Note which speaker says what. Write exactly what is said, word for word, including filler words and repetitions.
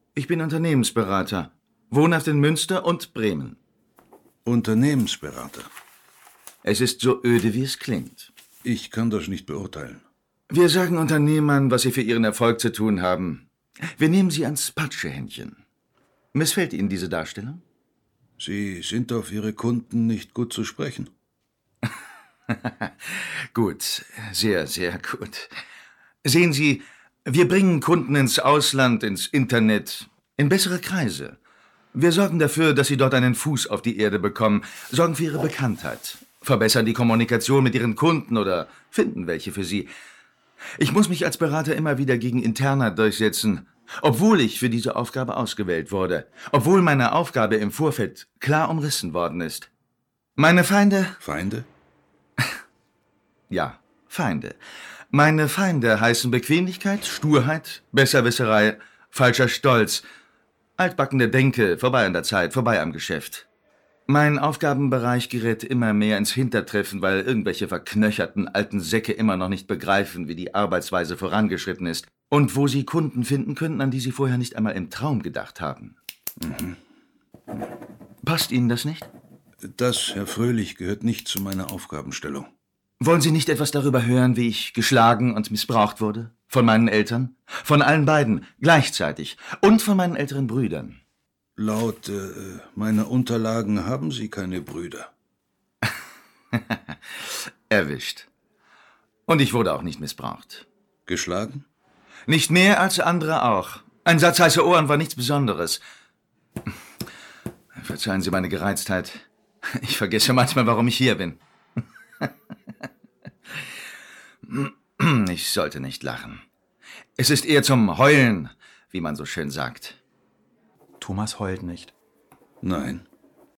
Speaker 1: Ich bin Unternehmensberater. Wohnhaft in Münster und Bremen.
Speaker 2: Unternehmensberater?
Speaker 1: Es ist so öde, wie es klingt.
Speaker 2: Ich kann das nicht beurteilen.
Speaker 1: Wir sagen Unternehmern, was sie für ihren Erfolg zu tun haben. Wir nehmen sie ans Patschehändchen. Missfällt Ihnen diese Darstellung?
Speaker 2: Sie sind auf Ihre Kunden nicht gut zu sprechen.
Speaker 1: Gut, sehr, sehr gut. Sehen Sie, wir bringen Kunden ins Ausland, ins Internet, in bessere Kreise. Wir sorgen dafür, dass sie dort einen Fuß auf die Erde bekommen, sorgen für ihre Bekanntheit, verbessern die Kommunikation mit ihren Kunden oder finden welche für sie. Ich muss mich als Berater immer wieder gegen Interna durchsetzen, obwohl ich für diese Aufgabe ausgewählt wurde, obwohl meine Aufgabe im Vorfeld klar umrissen worden ist. Meine Feinde...
Speaker 2: Feinde?
Speaker 1: Ja, Feinde. Meine Feinde heißen Bequemlichkeit, Sturheit, Besserwisserei, falscher Stolz, altbackene Denke, vorbei an der Zeit, vorbei am Geschäft. Mein Aufgabenbereich gerät immer mehr ins Hintertreffen, weil irgendwelche verknöcherten alten Säcke immer noch nicht begreifen, wie die Arbeitsweise vorangeschritten ist und wo sie Kunden finden könnten, an die sie vorher nicht einmal im Traum gedacht haben.
Speaker 2: Mhm.
Speaker 1: Passt Ihnen das nicht?
Speaker 2: Das, Herr Fröhlich, gehört nicht zu meiner Aufgabenstellung.
Speaker 1: Wollen Sie nicht etwas darüber hören, wie ich geschlagen und missbraucht wurde? Von meinen Eltern? Von allen beiden, gleichzeitig. Und von meinen älteren Brüdern.
Speaker 2: Laut äh, meiner Unterlagen haben Sie keine Brüder.
Speaker 1: Erwischt. Und ich wurde auch nicht missbraucht.
Speaker 2: Geschlagen?
Speaker 1: Nicht mehr als andere auch. Ein Satz heiße Ohren war nichts Besonderes. Verzeihen Sie meine Gereiztheit. Ich vergesse manchmal, warum ich hier bin. Ich sollte nicht lachen. Es ist eher zum Heulen, wie man so schön sagt.
Speaker 3: Thomas heult nicht.
Speaker 2: Nein.